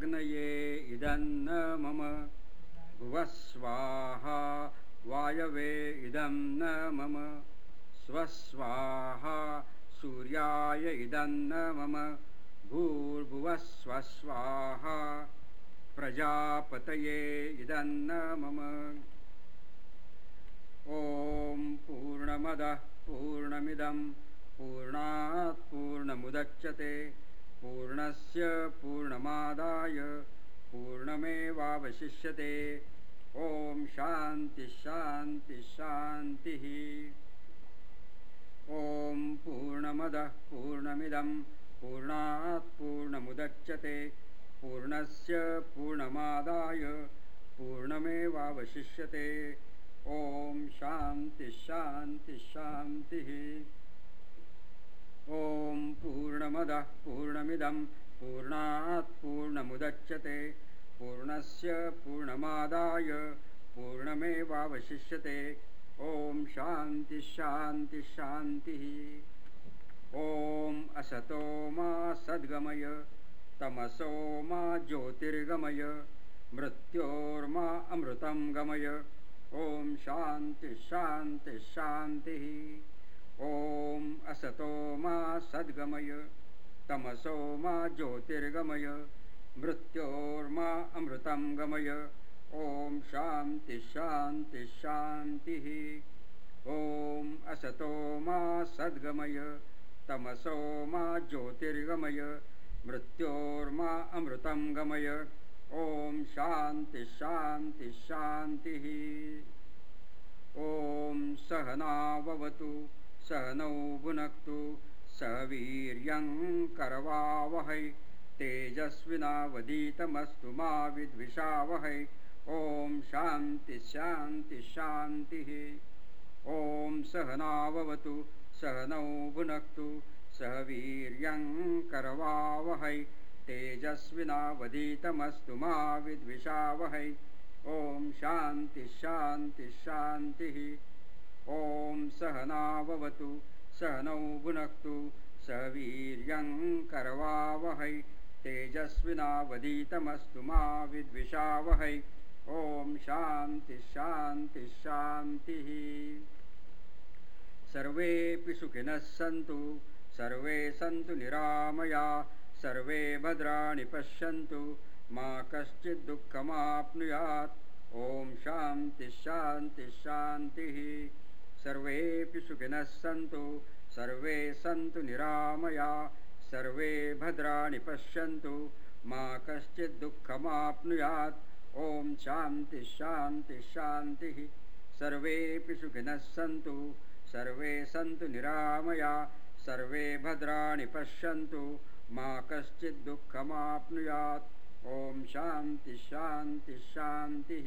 अग्नये इदन्न मम भुवः स्वाहा वायवे इदं न मम स्वस्वाहा सूर्याय इदन्न मम भूर्भुवः स्वस्वाहा प्रजापतये इदन्न मम ॐ पूर्णमदः पूर्णमिदं पूर्णात् पूर्णमुदच्यते पूर्णस्य पूर्णमादाय पूर्णमेवावशिष्यते ॐ शान्ति शान्ति शान्तिः ॐ पूर्णमदः पूर्णमिदं पूर्णात् पूर्णमुदच्यते पूर्णस्य पूर्णमादाय पूर्णमेवावशिष्यते ॐ शान्ति शान्ति शान्तिः ॐ पूर्णमदः पूर्णमिदं पूर्णात् पूर्णमुदच्यते पूर्णस्य पूर्णमादाय पूर्णमेवावशिष्यते ॐ शान्ति शान्ति शान्तिः ॐ असतो मा सद्गमय तमसो मा ज्योतिर्गमय मृत्योर्मा अमृतं गमय ॐ शान्ति शान्ति शान्तिः ॐ असतो मा सद्गमय तमसो मा ज्योतिर्गमय मृत्योर्मा अमृतं गमय ॐ शान्ति शान्ति शान्तिः ॐ असतो मा सद्गमय तमसो मा ज्योतिर्गमय मृत्योर्मा अमृतं गमय ॐ शान्ति शान्ति शान्तिः ॐ सहनाववतु सहनौ भुनक्तु सह वीर्यं करवावहै तेजस्विनावधीतमस्तु मा विद्विषावहै ॐ शान्ति शान्ति शान्तिः ॐ सहनाववतु सहनौ भुनक्तु सह वीर्यं करवावहै तेजस्विनावधीतमस्तु मा विद्विषावहै ॐ शान्ति शान्ति शान्तिः ॐ सहनाववतु सहनौ भुनक्तु सह वीर्यं करवावहै तेजस्विनावधीतमस्तु मा विद्विषावहै ॐ शान्ति शान्ति शान्तिः सर्वेऽपि सुखिनः सन्तु सर्वे सन्तु निरामया सर्वे भद्राणि पश्यन्तु मा कश्चित् दुःखमाप्नुयात् ॐ शान्ति शान्ति शान्तिः सर्वेऽपि सुखिनः सन्तु सर्वे सन्तु निरामया सर्वे भद्राणि पश्यन्तु मा कश्चित् दुःखमाप्नुयात् ॐ शान्ति शान्ति शान्तिः सर्वेऽपि सुखिनः सन्तु सर्वे सन्तु निरामया सर्वे भद्राणि पश्यन्तु मा कश्चित् दुःखमाप्नुयात् ॐ शान्ति शान्ति शान्तिः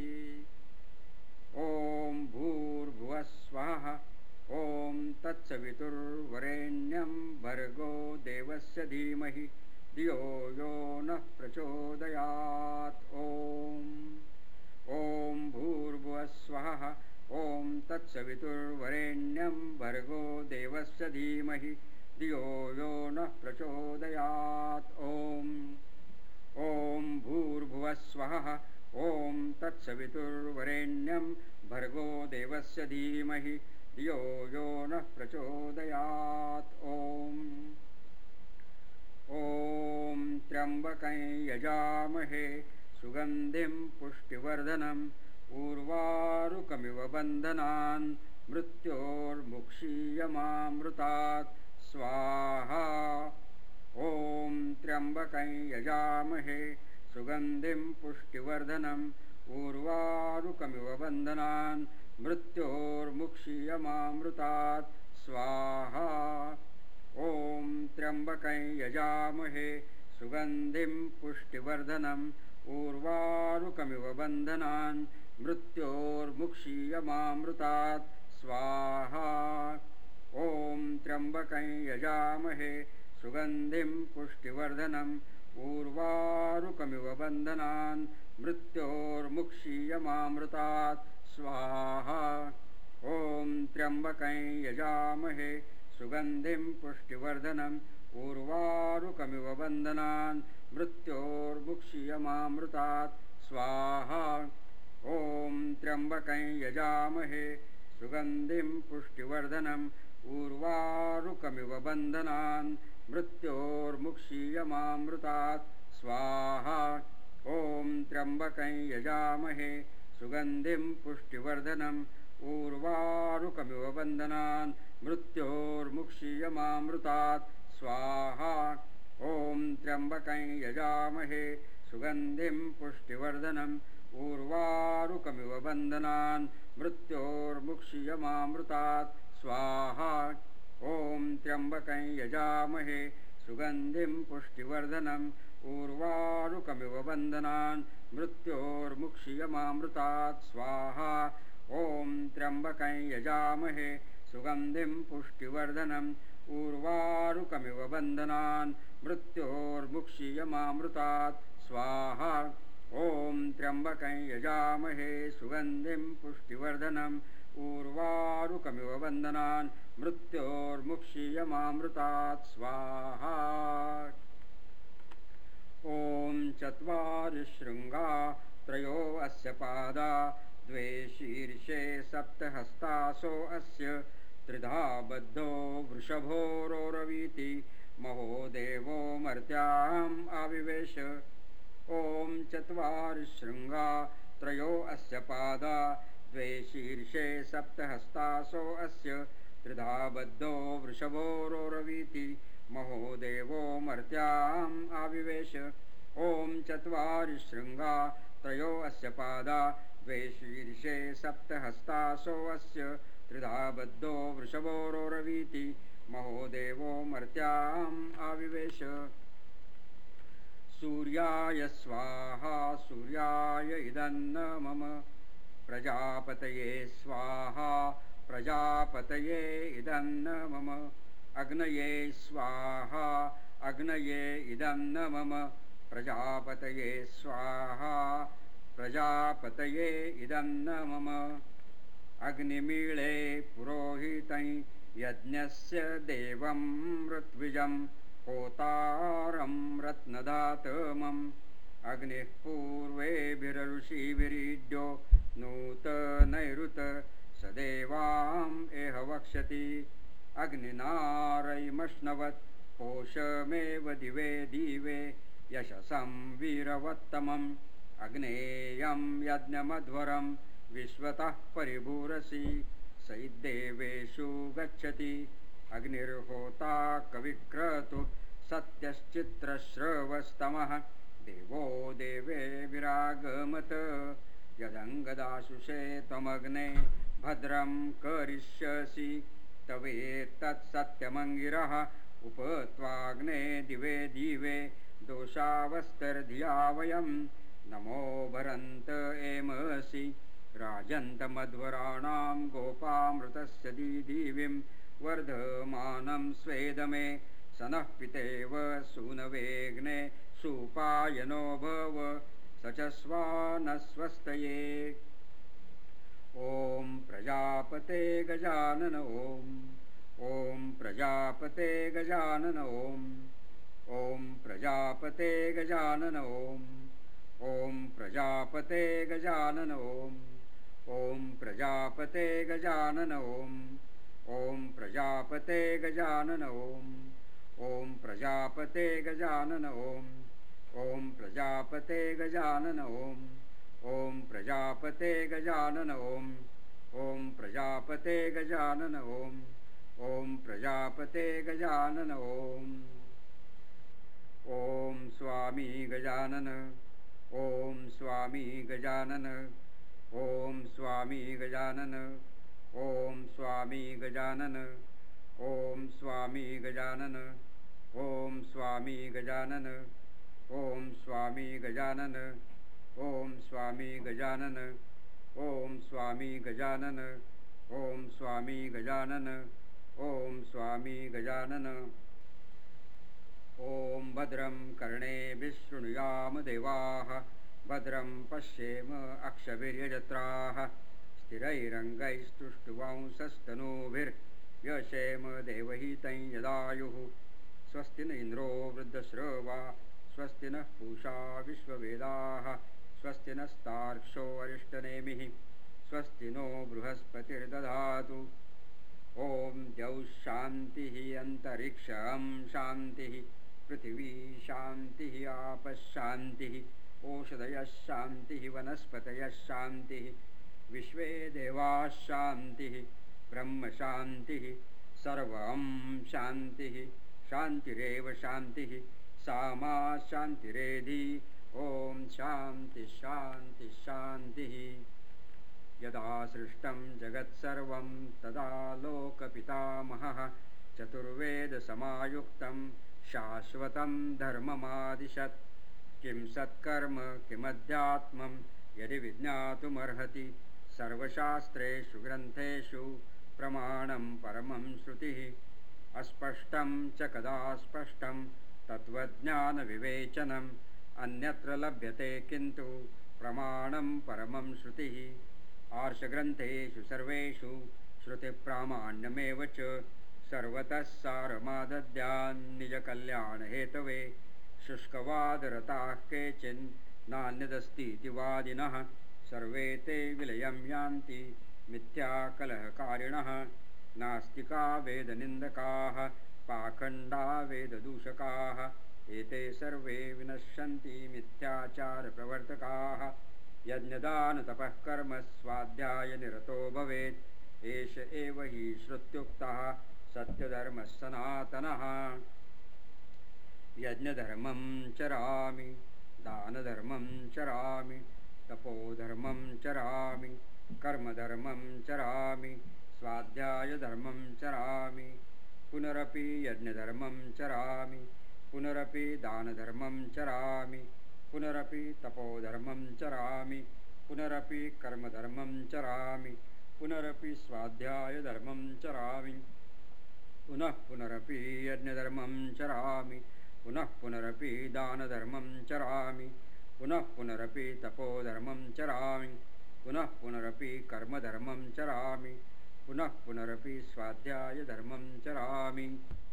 ॐ भूर्भुवः स्वः ॐ तत्सवितुर्वरेण्यं भर्गो देवस्य धीमहि धियो यो नः प्रचोदयात् ॐ भूर्भुवः स्वः ॐ तत्सवितुर्वरेण्यं भर्गो देवस्य धीमहि धियो यो नः प्रचोदयात् ॐ भूर्भुवः स्वः ॐ तत्सवितुर्वरेण्यं भर्गो देवस्य धीमहि धियो यो नः प्रचोदयात् ॐ त्र्यम्बकं यजामहे सुगन्धिं पुष्टिवर्धनम् उर्वारुकमिव बन्धनान् मृत्योर्मुक्षीयमामृतात् स्वाहा ॐ त्र्यम्बकं यजामहे सुगन्धिं पुष्टिवर्धनम् उर्वारुकमिव बन्धनान् मृत्योर्मुक्षीयमामृतात् स्वाहा ॐ त्र्यम्बकं यजामहे सुगन्धिं पुष्टिवर्धनम् उर्वारुकमिव बन्धनान् मृत्योर्मुक्षीयमामृतात् स्वाहा ॐ त्र्यम्बकं यजामहे सुगन्धिं पुष्टिवर्धनम् उर्वारुकमिव बन्धनान् मृत्योर्मुक्षीयमामृतात् स्वाहा ॐ त्र्यम्बकं यजामहे सुगन्धिं पुष्टिवर्धनम् ऊर्वारुकमिव बन्धनान् मृत्योर्मुक्षीयमामृतात् स्वाहा ॐ त्र्यम्बकं यजामहे सुगन्धिं पुष्टिवर्धनम् ऊर्वारुकमिव बन्धनान् मृत्योर्मुक्षीयमामृतात् स्वाहा ॐ त्र्यम्बकं यजामहे सुगन्धिं पुष्टिवर्धनम् ऊर्वारुकमिव बन्धनान् मृत्योर्मुक्षीयमामृतात् स्वाहा ॐ त्र्यम्बकं यजामहे सुगन्धिं पुष्टिवर्धनम् ऊर्वारुकमिव बन्धनान् मृत्योर्मुक्षीयमामृतात् स्वाहा ॐ त्र्यम्बकं यजामहे सुगन्धिं पुष्टिवर्धनम् ऊर्वारुकमिव बन्धनान् मृत्योर्मुक्षीयमामृतात् स्वाहा ॐ त्र्यम्बकं यजामहे सुगन्धिं पुष्टिवर्धनम् ऊर्वारुकमिव बन्धनान् मृत्योर्मुक्षीयमामृतात् स्वाहा ॐ त्र्यम्बकं यजामहे सुगन्धिं पुष्टिवर्धनम् ऊर्वारुकमिव बन्धनान् मृत्योर्मुक्षीयमामृतात् स्वाहा ॐ चत्वारिशृङ्गा त्रयो अस्य पादा द्वे शीर्षे सप्तहस्तासो अस्य त्रिधा बद्धो वृषभोरोरवीति महोदेवो मर्त्याम् आविवेश ॐ चत्वारिशृङ्गा त्रयो अस्य पादा द्वे शीर्षे सप्तहस्तासो अस्य त्रिधा बद्धो वृषभोरोरवीति महोदेवो मर्त्याम् आविवेश ॐ चत्वारिशृङ्गा त्रयो अस्य पादा द्वे शीर्षे सप्तहस्तासो अस्य त्रिधा बद्धो वृषभोरोरवीति महोदेवो मर्त्याम् आविवेश सूर्याय स्वाहा सूर्याय इदन्न मम प्रजापतये स्वाहा प्रजापतये इदन्न मम अग्नये स्वाहा अग्नये इदन्न मम प्रजापतये स्वाहा प्रजापतये इदन्न मम अग्निमीळे पुरोहितं यज्ञस्य देवं ऋत्विजं होतारं रत्नदातमम् अग्निः पूर्वेभिरऋषिभिरीड्यो नूतनैरुत स देवाम् एह वक्ष्यति अग्निनारैमश्नवत् पोषमेव दिवे दिवे यशसं वीरवत्तमम् अग्नेयं यज्ञमध्वरं विश्वतः परिभूरसि सैदेवेषु गच्छति अग्निर्होता कविक्रतु सत्यश्चित्रश्रवस्तमः देवो देवे विरागमत यदङ्गदाशुषे त्वमग्ने भद्रं करिष्यसि तवेत्तत्सत्यमङ्गिरः उपत्वाग्ने दिवे दिवे दोषावस्तर्धिया वयं नमो भरन्त एमसि राजन्तमध्वराणां गोपामृतस्य दीदिविं वर्धमानं स्वेदमे सनः पितेव सूनवेग्ने सुपायनो भव स च स्वानस्वस्तये ॐ प्रजापते गजानन ॐ प्रजापते गजानन ॐ प्रजापते गजानन ॐ प्रजापते गजानन ॐ प्रजापते गजानन ॐ प्रजापते गजानन ॐ प्रजापते गजानन ॐ प्रजापते गजानन ॐ प्रजापते गजानन ॐ प्रजापते गजानन ॐ प्रजापते गजानन ॐ स्वामी गजानन ॐ स्वामी गजानन ॐ स्वामी गजानन ॐ स्वामी गजानन ॐ स्वामी गजानन ॐ स्वामी गजानन ॐ स्वामी गजानन ॐ स्वामी गजानन ॐ स्वामी गजानन ॐ स्वामी गजानन ॐ स्वामी गजानन ॐ भद्रं कर्णेभिः शृणुयाम देवाः भद्रं पश्येम अक्षभिर्यजत्राः स्थिरैरङ्गैस्तुष्टुवांसस्तनूभिर्यशेम देवहितं यदायुः स्वस्ति न इन्द्रो वृद्धश्रवा स्वस्ति नः पूषा विश्ववेदाः स्वस्ति नस्तार्क्ष्यो अरिष्टनेमिः स्वस्ति नो बृहस्पतिर्दधातु। ॐ द्यौः शान्तिः अन्तरिक्षं शान्तिः पृथिवी शान्तिः आपः शान्तिः ओषधयः शान्तिः वनस्पतयः शान्तिः विश्वे देवाः शान्तिः ब्रह्म शान्तिः सर्वं शान्तिः शान्तिरेव शान्तिः सा मा शान्तिरेधि। ॐ शान्ति शान्ति शान्तिः। यदा सृष्टं जगत्सर्वं तदा लोकपितामहः चतुर्वेदसमायुक्तं शाश्वतं धर्ममादिशत्। किं सत्कर्म किमध्यात्मं यदि विज्ञातुमर्हति सर्वशास्त्रेषु ग्रन्थेषु प्रमाणं परमं श्रुतिः। अस्पष्टं च कदा स्पष्टं तत्त्वज्ञानविवेचनम् अन्यत्र लभ्यते किन्तु प्रमाणं परमं श्रुतिः। आर्षग्रन्थेषु सर्वेषु श्रुतिप्रामाण्यमेव च सर्वतः सारमादद्यान्निजकल्याणहेतवे। शुष्कवादरताः केचिन् नान्यदस्तीति वादिनः सर्वे ते विलयं यान्ति मिथ्याकलहकारिणः। नास्तिका वेदनिन्दकाः पाखण्डा वेददूषकाः एते सर्वे विनश्यन्ति मिथ्याचारप्रवर्तकाः। यज्ञदानतपः कर्म स्वाध्यायनिरतो भवेत् एष एव हि श्रुत्युक्तः सत्यधर्मः सनातनः। यज्ञधर्मं चरामि दानधर्मं चरामि तपोधर्मं चरामि कर्मधर्मं चरामि स्वाध्यायधर्मं चरामि पुनरपि यज्ञधर्मं चरामि पुनरपि दानधर्मं चरामि पुनरपि तपोधर्मं चरामि पुनरपि कर्मधर्मं चरामि पुनरपि स्वाध्यायधर्मं चरामि पुनः पुनरपि यज्ञधर्मं चरामि पुनः पुनरपि दानधर्मं चरामि पुनः पुनरपि तपोधर्मं चरामि पुनः पुनरपि कर्मधर्मं चरामि पुनः पुनरपि स्वाध्यायधर्मं चरामि।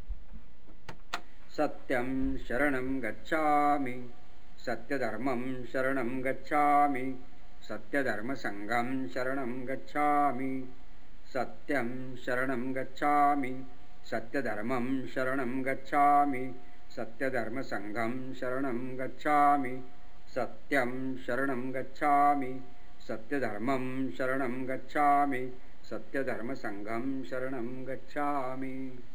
सत्यं शरणं गच्छामि सत्यधर्मं शरणं गच्छामि सत्यधर्मसंघं शरणं गच्छामि। सत्यं शरणं गच्छामि सत्यधर्मं शरणं गच्छामि सत्यधर्मसंघं शरणं गच्छामि। सत्यं शरणं गच्छामि सत्यधर्मं शरणं गच्छामि सत्यधर्मसंघं शरणं गच्छामि।